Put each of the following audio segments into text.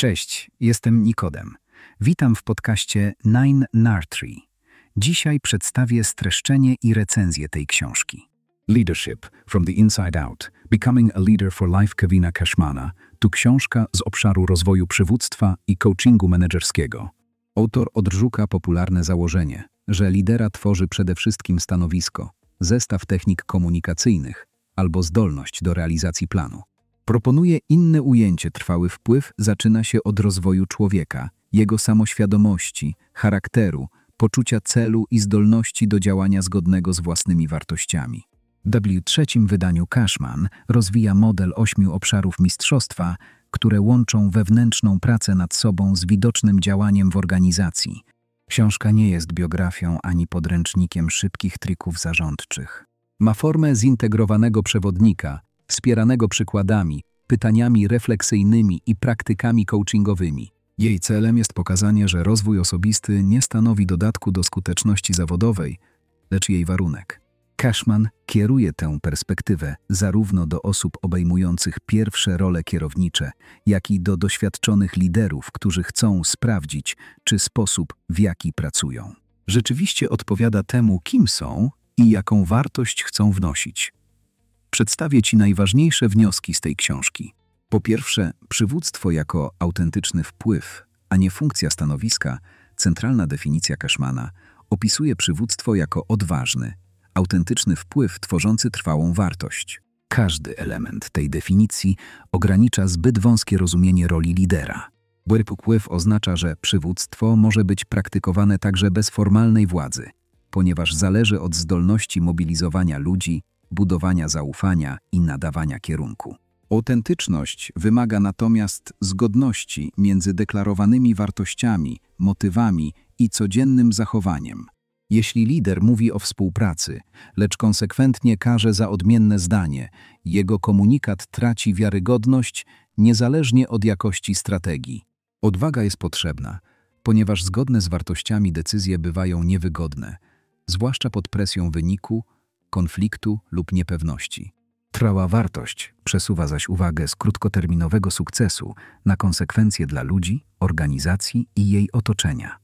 Cześć, jestem Nikodem. Witam w podcaście Nine Nartree. Dzisiaj przedstawię streszczenie i recenzję tej książki. Leadership from the Inside Out – Becoming a Leader for Life Kevina Cashmana to książka z obszaru rozwoju przywództwa i coachingu menedżerskiego. Autor odrzuca popularne założenie, że lidera tworzy przede wszystkim stanowisko, zestaw technik komunikacyjnych albo zdolność do realizacji planu. Proponuje inne ujęcie. Trwały wpływ zaczyna się od rozwoju człowieka, jego samoświadomości, charakteru, poczucia celu i zdolności do działania zgodnego z własnymi wartościami. W trzecim wydaniu Cashman rozwija model 8 obszarów mistrzostwa, które łączą wewnętrzną pracę nad sobą z widocznym działaniem w organizacji. Książka nie jest biografią ani podręcznikiem szybkich trików zarządczych. Ma formę zintegrowanego przewodnika, wspieranego przykładami, pytaniami refleksyjnymi i praktykami coachingowymi. Jej celem jest pokazanie, że rozwój osobisty nie stanowi dodatku do skuteczności zawodowej, lecz jej warunek. Cashman kieruje tę perspektywę zarówno do osób obejmujących pierwsze role kierownicze, jak i do doświadczonych liderów, którzy chcą sprawdzić, czy sposób, w jaki pracują, rzeczywiście odpowiada temu, kim są i jaką wartość chcą wnosić. Przedstawię Ci najważniejsze wnioski z tej książki. Po pierwsze, przywództwo jako autentyczny wpływ, a nie funkcja stanowiska. Centralna definicja Cashmana opisuje przywództwo jako odważny, autentyczny wpływ tworzący trwałą wartość. Każdy element tej definicji ogranicza zbyt wąskie rozumienie roli lidera. Wpływ oznacza, że przywództwo może być praktykowane także bez formalnej władzy, ponieważ zależy od zdolności mobilizowania ludzi, budowania zaufania i nadawania kierunku. Autentyczność wymaga natomiast zgodności między deklarowanymi wartościami, motywami i codziennym zachowaniem. Jeśli lider mówi o współpracy, lecz konsekwentnie karze za odmienne zdanie, jego komunikat traci wiarygodność niezależnie od jakości strategii. Odwaga jest potrzebna, ponieważ zgodne z wartościami decyzje bywają niewygodne, zwłaszcza pod presją wyniku, konfliktu lub niepewności. Trwała wartość przesuwa zaś uwagę z krótkoterminowego sukcesu na konsekwencje dla ludzi, organizacji i jej otoczenia.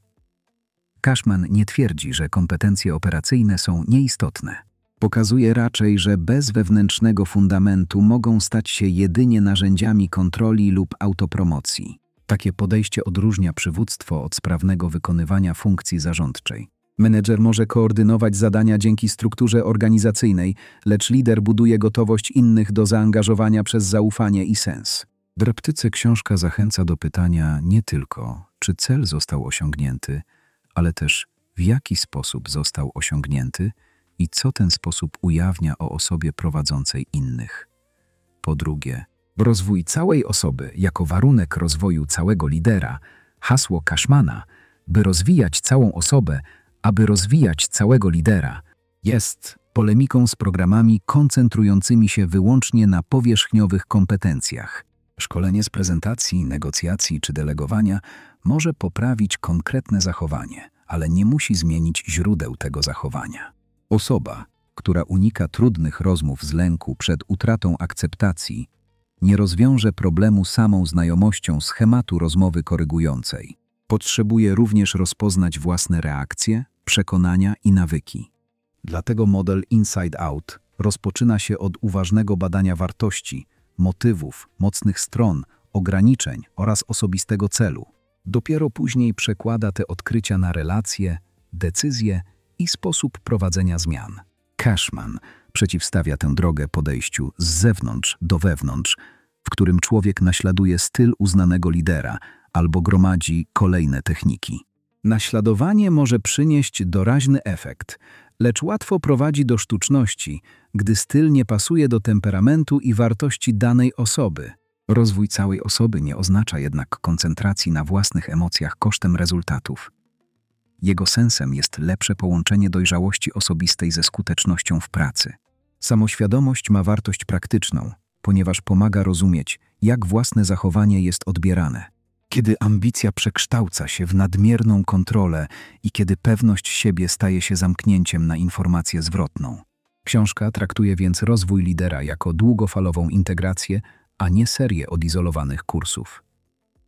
Cashman nie twierdzi, że kompetencje operacyjne są nieistotne. Pokazuje raczej, że bez wewnętrznego fundamentu mogą stać się jedynie narzędziami kontroli lub autopromocji. Takie podejście odróżnia przywództwo od sprawnego wykonywania funkcji zarządczej. Menedżer może koordynować zadania dzięki strukturze organizacyjnej, lecz lider buduje gotowość innych do zaangażowania przez zaufanie i sens. W praktyce książka zachęca do pytania nie tylko, czy cel został osiągnięty, ale też w jaki sposób został osiągnięty i co ten sposób ujawnia o osobie prowadzącej innych. Po drugie, rozwój całej osoby jako warunek rozwoju całego lidera, hasło Cashmana, by rozwijać całą osobę, aby rozwijać całego lidera, jest polemiką z programami koncentrującymi się wyłącznie na powierzchniowych kompetencjach. Szkolenie z prezentacji, negocjacji czy delegowania może poprawić konkretne zachowanie, ale nie musi zmienić źródeł tego zachowania. Osoba, która unika trudnych rozmów z lęku przed utratą akceptacji, nie rozwiąże problemu samą znajomością schematu rozmowy korygującej. Potrzebuje również rozpoznać własne reakcje, przekonania i nawyki. Dlatego model Inside Out rozpoczyna się od uważnego badania wartości, motywów, mocnych stron, ograniczeń oraz osobistego celu. Dopiero później przekłada te odkrycia na relacje, decyzje i sposób prowadzenia zmian. Cashman przeciwstawia tę drogę podejściu z zewnątrz do wewnątrz, w którym człowiek naśladuje styl uznanego lidera albo gromadzi kolejne techniki. Naśladowanie może przynieść doraźny efekt, lecz łatwo prowadzi do sztuczności, gdy styl nie pasuje do temperamentu i wartości danej osoby. Rozwój całej osoby nie oznacza jednak koncentracji na własnych emocjach kosztem rezultatów. Jego sensem jest lepsze połączenie dojrzałości osobistej ze skutecznością w pracy. Samoświadomość ma wartość praktyczną, ponieważ pomaga rozumieć, jak własne zachowanie jest odbierane. Kiedy ambicja przekształca się w nadmierną kontrolę i kiedy pewność siebie staje się zamknięciem na informację zwrotną. Książka traktuje więc rozwój lidera jako długofalową integrację, a nie serię odizolowanych kursów.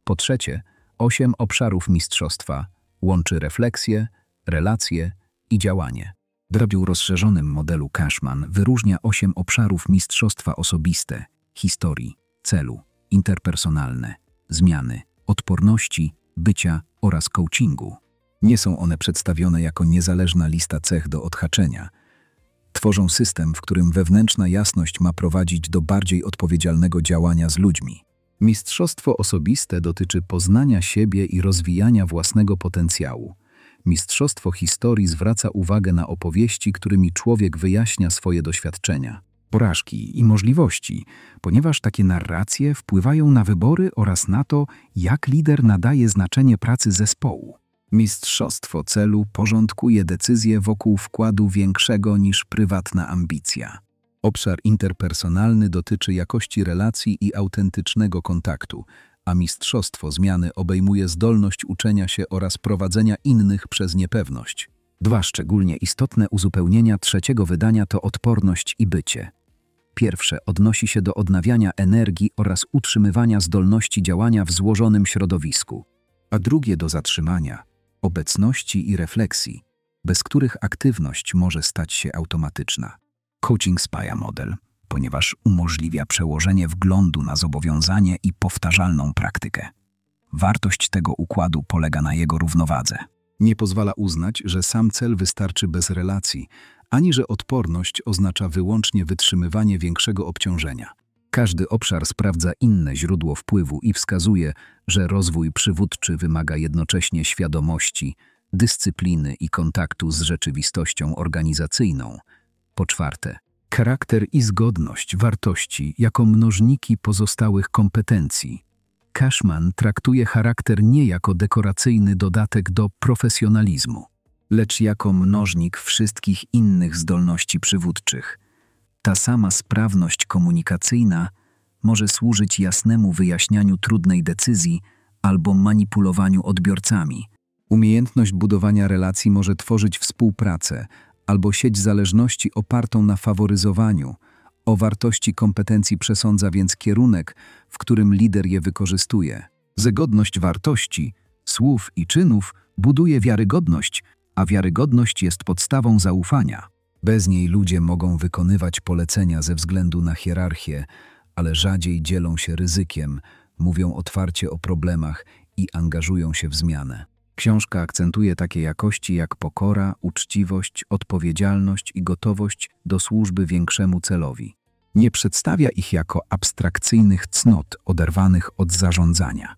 Po trzecie, 8 obszarów mistrzostwa łączy refleksję, relacje i działanie. W rozszerzonym modelu Cashman wyróżnia 8 obszarów mistrzostwa osobiste, historii, celu, interpersonalne, zmiany, odporności, bycia oraz coachingu. Nie są one przedstawione jako niezależna lista cech do odhaczenia. Tworzą system, w którym wewnętrzna jasność ma prowadzić do bardziej odpowiedzialnego działania z ludźmi. Mistrzostwo osobiste dotyczy poznania siebie i rozwijania własnego potencjału. Mistrzostwo historii zwraca uwagę na opowieści, którymi człowiek wyjaśnia swoje doświadczenia, porażki i możliwości, ponieważ takie narracje wpływają na wybory oraz na to, jak lider nadaje znaczenie pracy zespołu. Mistrzostwo celu porządkuje decyzje wokół wkładu większego niż prywatna ambicja. Obszar interpersonalny dotyczy jakości relacji i autentycznego kontaktu, a mistrzostwo zmiany obejmuje zdolność uczenia się oraz prowadzenia innych przez niepewność. 2 szczególnie istotne uzupełnienia trzeciego wydania to odporność i bycie. Pierwsze odnosi się do odnawiania energii oraz utrzymywania zdolności działania w złożonym środowisku, a drugie do zatrzymania, obecności i refleksji, bez których aktywność może stać się automatyczna. Coaching spaja model, ponieważ umożliwia przełożenie wglądu na zobowiązanie i powtarzalną praktykę. Wartość tego układu polega na jego równowadze. Nie pozwala uznać, że sam cel wystarczy bez relacji, ani że odporność oznacza wyłącznie wytrzymywanie większego obciążenia. Każdy obszar sprawdza inne źródło wpływu i wskazuje, że rozwój przywódczy wymaga jednocześnie świadomości, dyscypliny i kontaktu z rzeczywistością organizacyjną. Po czwarte, charakter i zgodność wartości jako mnożniki pozostałych kompetencji. Cashman traktuje charakter nie jako dekoracyjny dodatek do profesjonalizmu, lecz jako mnożnik wszystkich innych zdolności przywódczych. Ta sama sprawność komunikacyjna może służyć jasnemu wyjaśnianiu trudnej decyzji albo manipulowaniu odbiorcami. Umiejętność budowania relacji może tworzyć współpracę albo sieć zależności opartą na faworyzowaniu. O wartości kompetencji przesądza więc kierunek, w którym lider je wykorzystuje. Zgodność wartości, słów i czynów buduje wiarygodność, a wiarygodność jest podstawą zaufania. Bez niej ludzie mogą wykonywać polecenia ze względu na hierarchię, ale rzadziej dzielą się ryzykiem, mówią otwarcie o problemach i angażują się w zmianę. Książka akcentuje takie jakości jak pokora, uczciwość, odpowiedzialność i gotowość do służby większemu celowi. Nie przedstawia ich jako abstrakcyjnych cnot oderwanych od zarządzania.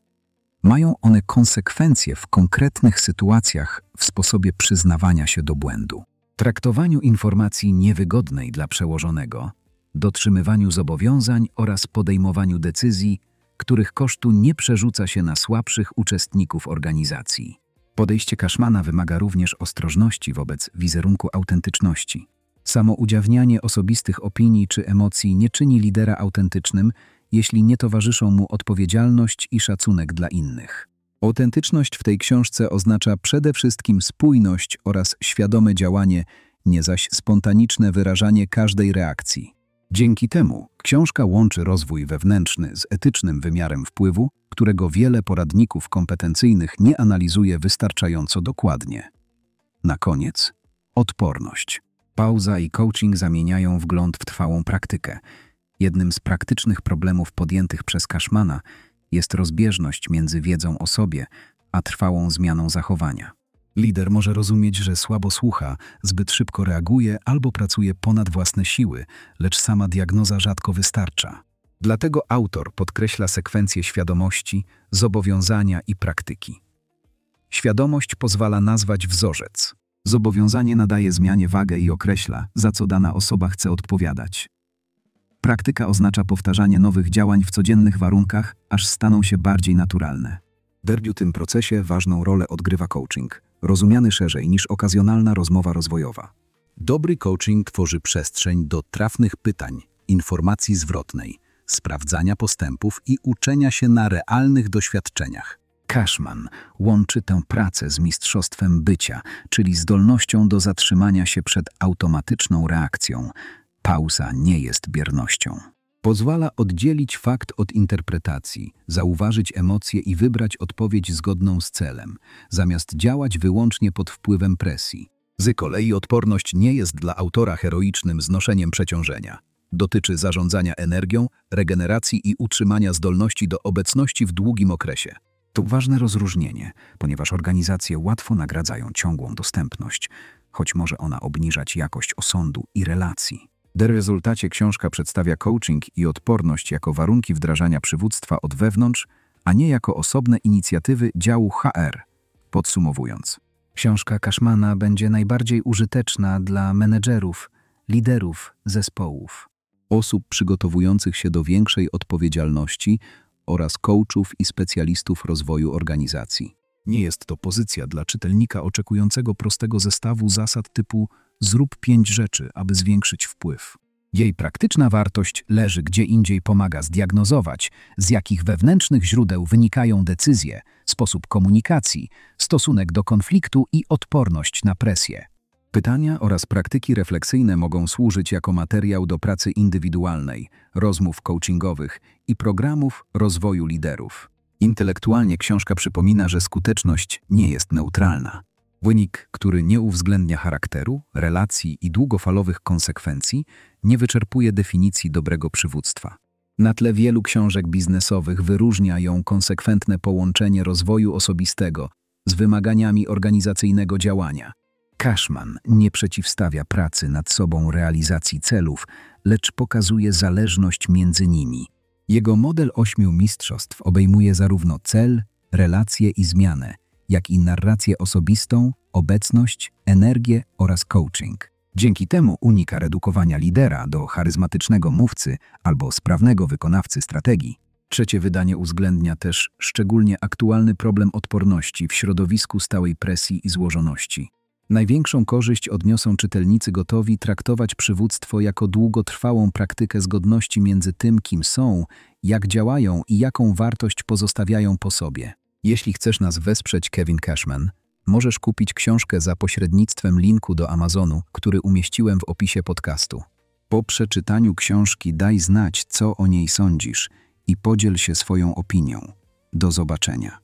Mają one konsekwencje w konkretnych sytuacjach w sposobie przyznawania się do błędu, traktowaniu informacji niewygodnej dla przełożonego, dotrzymywaniu zobowiązań oraz podejmowaniu decyzji, których kosztu nie przerzuca się na słabszych uczestników organizacji. Podejście Cashmana wymaga również ostrożności wobec wizerunku autentyczności. Samo ujawnianie osobistych opinii czy emocji nie czyni lidera autentycznym, jeśli nie towarzyszą mu odpowiedzialność i szacunek dla innych. Autentyczność w tej książce oznacza przede wszystkim spójność oraz świadome działanie, nie zaś spontaniczne wyrażanie każdej reakcji. Dzięki temu książka łączy rozwój wewnętrzny z etycznym wymiarem wpływu, którego wiele poradników kompetencyjnych nie analizuje wystarczająco dokładnie. Na koniec, odporność. Pauza i coaching zamieniają wgląd w trwałą praktykę. Jednym z praktycznych problemów podjętych przez Cashmana jest rozbieżność między wiedzą o sobie a trwałą zmianą zachowania. Lider może rozumieć, że słabo słucha, zbyt szybko reaguje albo pracuje ponad własne siły, lecz sama diagnoza rzadko wystarcza. Dlatego autor podkreśla sekwencję świadomości, zobowiązania i praktyki. Świadomość pozwala nazwać wzorzec. Zobowiązanie nadaje zmianie wagę i określa, za co dana osoba chce odpowiadać. Praktyka oznacza powtarzanie nowych działań w codziennych warunkach, aż staną się bardziej naturalne. W tym procesie ważną rolę odgrywa coaching, rozumiany szerzej niż okazjonalna rozmowa rozwojowa. Dobry coaching tworzy przestrzeń do trafnych pytań, informacji zwrotnej, sprawdzania postępów i uczenia się na realnych doświadczeniach. Cashman łączy tę pracę z mistrzostwem bycia, czyli zdolnością do zatrzymania się przed automatyczną reakcją. Pauza nie jest biernością. Pozwala oddzielić fakt od interpretacji, zauważyć emocje i wybrać odpowiedź zgodną z celem, zamiast działać wyłącznie pod wpływem presji. Z kolei odporność nie jest dla autora heroicznym znoszeniem przeciążenia. Dotyczy zarządzania energią, regeneracji i utrzymania zdolności do obecności w długim okresie. To ważne rozróżnienie, ponieważ organizacje łatwo nagradzają ciągłą dostępność, choć może ona obniżać jakość osądu i relacji. W rezultacie książka przedstawia coaching i odporność jako warunki wdrażania przywództwa od wewnątrz, a nie jako osobne inicjatywy działu HR. Podsumowując, książka Cashmana będzie najbardziej użyteczna dla menedżerów, liderów zespołów, osób przygotowujących się do większej odpowiedzialności oraz coachów i specjalistów rozwoju organizacji. Nie jest to pozycja dla czytelnika oczekującego prostego zestawu zasad typu zrób 5 rzeczy, aby zwiększyć wpływ. Jej praktyczna wartość leży gdzie indziej, pomaga zdiagnozować, z jakich wewnętrznych źródeł wynikają decyzje, sposób komunikacji, stosunek do konfliktu i odporność na presję. Pytania oraz praktyki refleksyjne mogą służyć jako materiał do pracy indywidualnej, rozmów coachingowych i programów rozwoju liderów. Intelektualnie książka przypomina, że skuteczność nie jest neutralna. Wynik, który nie uwzględnia charakteru, relacji i długofalowych konsekwencji, nie wyczerpuje definicji dobrego przywództwa. Na tle wielu książek biznesowych wyróżnia ją konsekwentne połączenie rozwoju osobistego z wymaganiami organizacyjnego działania. Cashman nie przeciwstawia pracy nad sobą realizacji celów, lecz pokazuje zależność między nimi. Jego model 8 mistrzostw obejmuje zarówno cel, relacje i zmianę, jak i narrację osobistą, obecność, energię oraz coaching. Dzięki temu unika redukowania lidera do charyzmatycznego mówcy albo sprawnego wykonawcy strategii. Trzecie wydanie uwzględnia też szczególnie aktualny problem odporności w środowisku stałej presji i złożoności. Największą korzyść odniosą czytelnicy gotowi traktować przywództwo jako długotrwałą praktykę zgodności między tym, kim są, jak działają i jaką wartość pozostawiają po sobie. Jeśli chcesz nas wesprzeć, Kevin Cashman, możesz kupić książkę za pośrednictwem linku do Amazonu, który umieściłem w opisie podcastu. Po przeczytaniu książki daj znać, co o niej sądzisz i podziel się swoją opinią. Do zobaczenia.